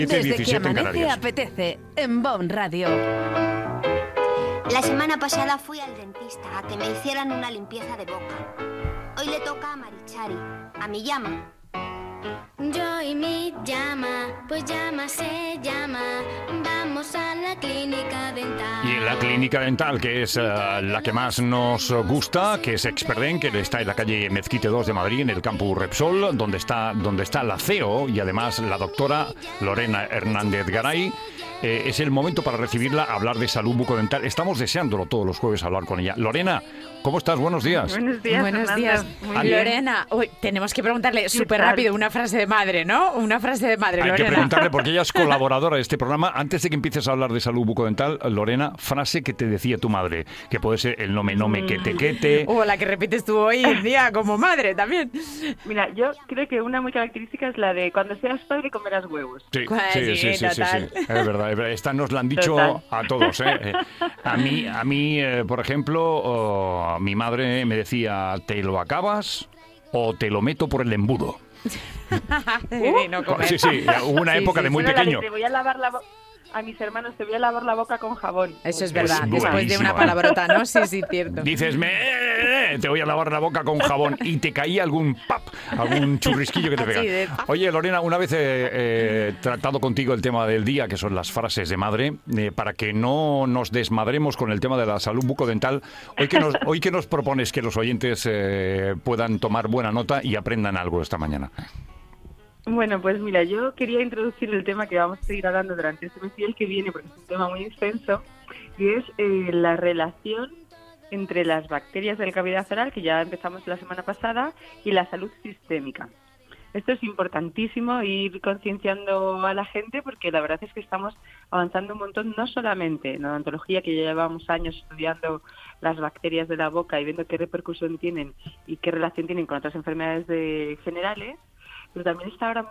Desde 17 que en amanece Canarias. apetece en Bon Radio. La semana pasada fui al dentista a que me hicieran una limpieza de boca. Hoy le toca a Marichari, a mi llama. Yo y mi llama, pues llama se llama. Vamos a la clínica dental. Y en la clínica dental, que es la que más nos gusta, que es Experdent, que está en la calle Mezquite 2 de Madrid, en el campus Repsol, donde está la CEO y además la doctora Lorena Hernández Garay. Es el momento para recibirla, hablar de salud bucodental. Estamos deseándolo todos los jueves hablar con ella. Lorena, ¿cómo estás? Buenos días. Buenos días, Buenos Fernando. días. Muy bien. Lorena, tenemos que preguntarle súper tal? rápido una frase de madre, ¿no? Una frase de madre, Hay Lorena. que preguntarle, porque ella es colaboradora de este programa. Antes de que empieces a hablar de salud bucodental, Lorena, frase que te decía tu madre, que puede ser el nome quete. O la que repites tú hoy en día como madre también. Mira, yo creo que una muy característica es la de cuando seas padre comerás huevos. Sí, Sí, total. Es verdad. Esta nos la han dicho Total. a todos. A mí, por ejemplo, mi madre me decía, ¿te lo acabas o te lo meto por el embudo? No comer. Sí, hubo una Sí, época sí. de muy Bueno, la de pequeño. te voy a lavar a mis hermanos te voy a lavar la boca con jabón. Eso es Pues verdad, después de buenísimo, una palabrota, ¿no? Sí, cierto. Dices, te voy a lavar la boca con jabón y te caía algún churrisquillo que te Así de pega. pap. Oye, Lorena, una vez he tratado contigo el tema del día, que son las frases de madre, para que no nos desmadremos con el tema de la salud bucodental, hoy que nos propones que los oyentes puedan tomar buena nota y aprendan algo esta mañana. Bueno, pues mira, yo quería introducir el tema que vamos a seguir hablando durante este mes y el que viene, porque es un tema muy extenso, y es la relación entre las bacterias de la cavidad oral, que ya empezamos la semana pasada, y la salud sistémica. Esto es importantísimo, ir concienciando a la gente, porque la verdad es que estamos avanzando un montón, no solamente en odontología, que ya llevamos años estudiando las bacterias de la boca y viendo qué repercusión tienen y qué relación tienen con otras enfermedades generales, pero también está ahora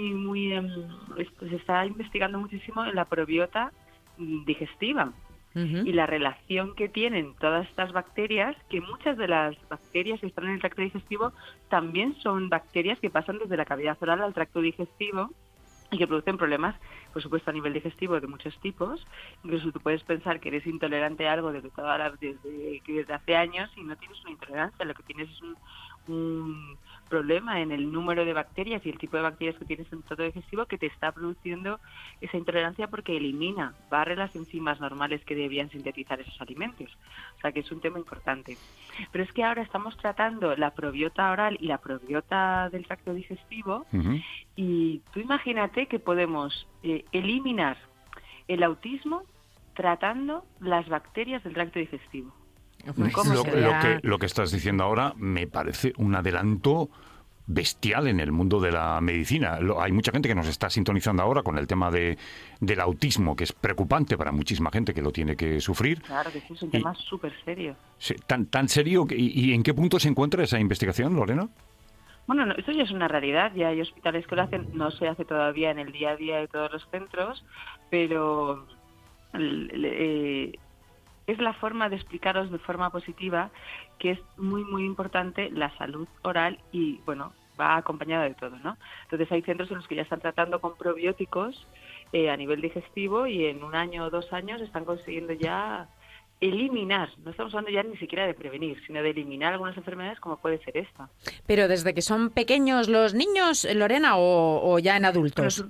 se está investigando muchísimo en la probiota digestiva y la relación que tienen todas estas bacterias, que muchas de las bacterias que están en el tracto digestivo también son bacterias que pasan desde la cavidad oral al tracto digestivo y que producen problemas, por supuesto, a nivel digestivo de muchos tipos. Incluso tú puedes pensar que eres intolerante a algo desde hace años y no tienes una intolerancia, lo que tienes es un problema en el número de bacterias y el tipo de bacterias que tienes en el tracto digestivo que te está produciendo esa intolerancia, porque barre las enzimas normales que debían sintetizar esos alimentos. O sea que es un tema importante. Pero es que ahora estamos tratando la probiota oral y la probiota del tracto digestivo. Y tú imagínate que podemos eliminar el autismo tratando las bacterias del tracto digestivo. ¿Cómo sería? Lo que estás diciendo ahora me parece un adelanto bestial en el mundo de la medicina. Hay mucha gente que nos está sintonizando ahora con el tema del autismo, que es preocupante para muchísima gente que lo tiene que sufrir. Claro que sí, es un tema súper serio. Sí, tan serio. ¿Y en qué punto se encuentra esa investigación, Lorena? Bueno, no, eso ya es una realidad, ya hay hospitales que lo hacen, no se hace todavía en el día a día de todos los centros, pero es la forma de explicaros de forma positiva que es muy, muy importante la salud oral y, bueno, va acompañado de todo, ¿no? Entonces hay centros en los que ya están tratando con probióticos a nivel digestivo y en 1 año o 2 años están consiguiendo ya eliminar, no estamos hablando ya ni siquiera de prevenir, sino de eliminar algunas enfermedades como puede ser esta. Pero desde que son pequeños los niños, Lorena, o ya en adultos.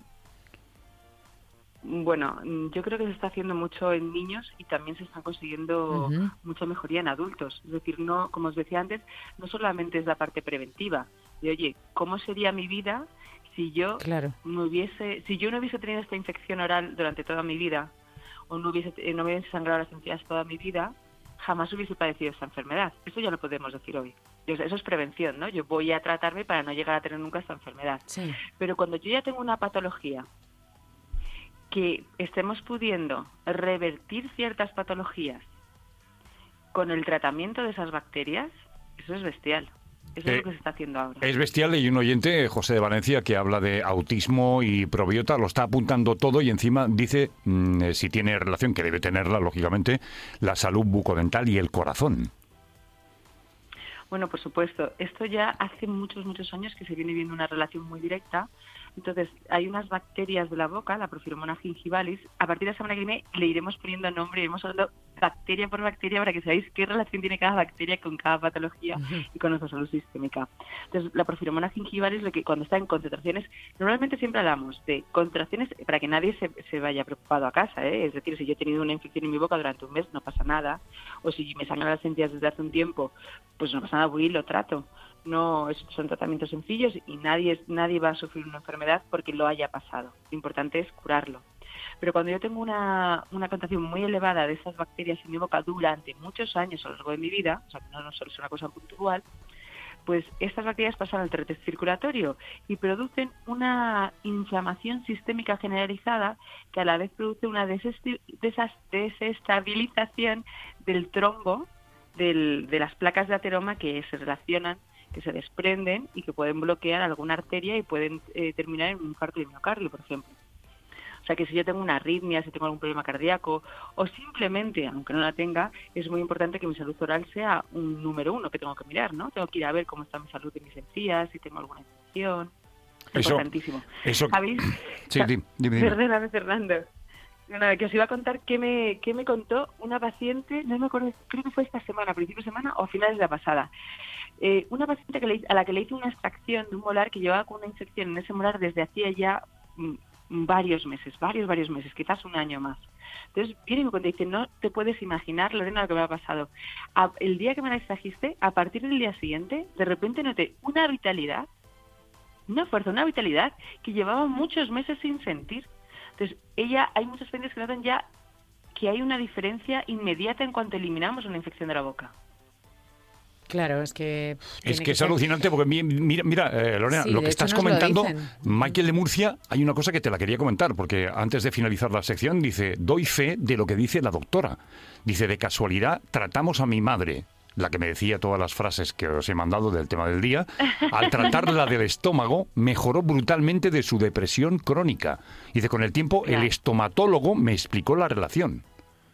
Bueno, yo creo que se está haciendo mucho en niños y también se está consiguiendo mucha mejoría en adultos. Es decir, no, como os decía antes, no solamente es la parte preventiva de, oye, ¿cómo sería mi vida si yo no hubiese tenido esta infección oral durante toda mi vida, o no me hubiese sangrado las encías toda mi vida, jamás hubiese padecido esta enfermedad? Eso ya lo podemos decir hoy. Eso es prevención, ¿no? Yo voy a tratarme para no llegar a tener nunca esta enfermedad. Sí. Pero cuando yo ya tengo una patología, que estemos pudiendo revertir ciertas patologías con el tratamiento de esas bacterias, eso es bestial. Eso es lo que se está haciendo ahora. Es bestial, y un oyente, José de Valencia, que habla de autismo y probiota, lo está apuntando todo y encima dice si tiene relación, que debe tenerla, lógicamente, la salud bucodental y el corazón. Bueno, por supuesto. Esto ya hace muchos, muchos años que se viene viendo una relación muy directa. Entonces, hay unas bacterias de la boca, la Prophylomonas gingivalis. A partir de la semana que viene le iremos poniendo nombre, iremos hablando bacteria por bacteria para que sabéis qué relación tiene cada bacteria con cada patología y con nuestra salud sistémica. Entonces, la Prophylomonas gingivalis, lo que cuando está en concentraciones, normalmente siempre hablamos de concentraciones para que nadie se vaya preocupado a casa, ¿eh? Es decir, si yo he tenido una infección en mi boca durante un mes, no pasa nada. O si me sangran las encías desde hace un tiempo, pues no pasa nada, voy y lo trato. No, son tratamientos sencillos y nadie va a sufrir una enfermedad porque lo haya pasado. Lo importante es curarlo. Pero cuando yo tengo una concentración muy elevada de esas bacterias en mi boca durante muchos años a lo largo de mi vida, o sea, que no solo es una cosa puntual, pues estas bacterias pasan al tracto circulatorio y producen una inflamación sistémica generalizada que a la vez produce una desestabilización del trombo de las placas de ateroma que se relacionan, que se desprenden y que pueden bloquear alguna arteria y pueden terminar en un infarto de miocardio, por ejemplo. O sea que si yo tengo una arritmia, si tengo algún problema cardíaco o simplemente, aunque no la tenga, es muy importante que mi salud oral sea un número 1 que tengo que mirar, ¿no? Tengo que ir a ver cómo está mi salud de mis encías, si tengo alguna infección. Es importantísimo. ¿Sabéis? Sí, dime. Perdóname, Fernando. Nada, que os iba a contar qué me contó una paciente, no me acuerdo, creo que fue esta semana, a principios de semana o a finales de la pasada. Una paciente a la que le hice una extracción de un molar que llevaba con una infección en ese molar desde hacía ya varios meses, quizás un año más. Entonces viene y me cuenta y dice, no te puedes imaginar, Lorena, lo que me ha pasado. El día que me la extrajiste, a partir del día siguiente, de repente noté una vitalidad, una fuerza, una vitalidad que llevaba muchos meses sin sentir. Entonces, hay muchos pacientes que notan ya que hay una diferencia inmediata en cuanto eliminamos una infección de la boca. Claro, es que... Es alucinante porque mira Lorena, sí, lo que estás comentando, Michael de Murcia, hay una cosa que te la quería comentar, porque antes de finalizar la sección dice, doy fe de lo que dice la doctora. Dice, de casualidad, tratamos a mi madre, la que me decía todas las frases que os he mandado del tema del día, al tratarla del estómago, mejoró brutalmente de su depresión crónica. Dice, con el tiempo, el estomatólogo me explicó la relación.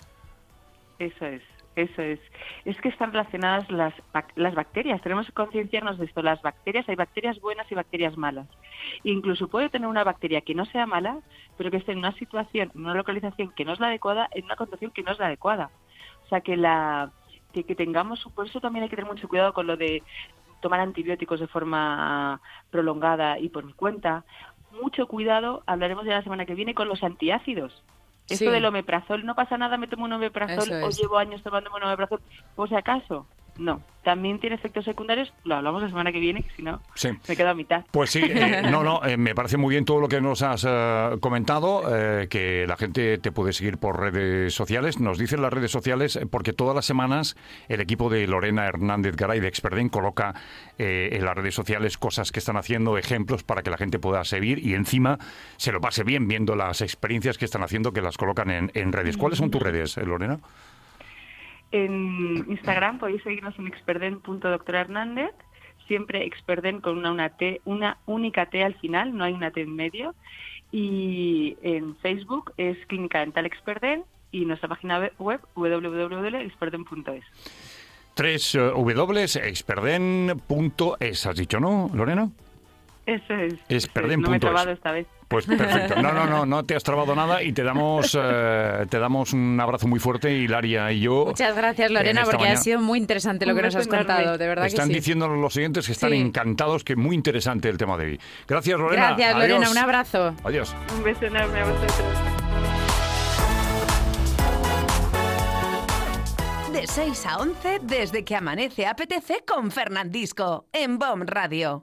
Eso es. Es que están relacionadas las bacterias. Tenemos que concienciarnos de esto. Las bacterias, hay bacterias buenas y bacterias malas. Incluso puede tener una bacteria que no sea mala, pero que esté en una situación, en una localización que no es la adecuada, en una condición que no es la adecuada. O sea, que tengamos, por eso también hay que tener mucho cuidado con lo de tomar antibióticos de forma prolongada y por mi cuenta. Mucho cuidado, hablaremos ya la semana que viene, con los antiácidos. Esto del omeprazol, no pasa nada, me tomo un omeprazol o llevo años tomándome un omeprazol, por si acaso. No, también tiene efectos secundarios, lo hablamos la semana que viene, que si no, me quedo a mitad. Pues sí, me parece muy bien todo lo que nos has comentado, que la gente te puede seguir por redes sociales. Nos dicen las redes sociales, porque todas las semanas el equipo de Lorena Hernández Garay de Experden coloca en las redes sociales cosas que están haciendo, ejemplos para que la gente pueda seguir y encima se lo pase bien viendo las experiencias que están haciendo, que las colocan en redes. ¿Cuáles son tus redes, Lorena? En Instagram podéis seguirnos en experden.doctora-Hernández, siempre Experden con una única T al final, no hay una T en medio, y en Facebook es Clínica Dental Experden y nuestra página web www.experden.es. 3 www.experden.es, has dicho, ¿no, Lorena? Eso es. Experden.es. No me he trabado esta vez. Pues perfecto. No te has trabado nada y te damos un abrazo muy fuerte, Hilaria y yo. Muchas gracias, Lorena, porque ha sido muy interesante lo que nos has contado, de verdad que sí. Están diciendo los siguientes que están encantados, que muy interesante el tema de hoy. Gracias, Lorena. Gracias, Adiós. Lorena, un abrazo. Adiós. Un beso enorme a vosotros. De 6 a 11, desde que amanece apetece con Fernandisco, en BOM Radio.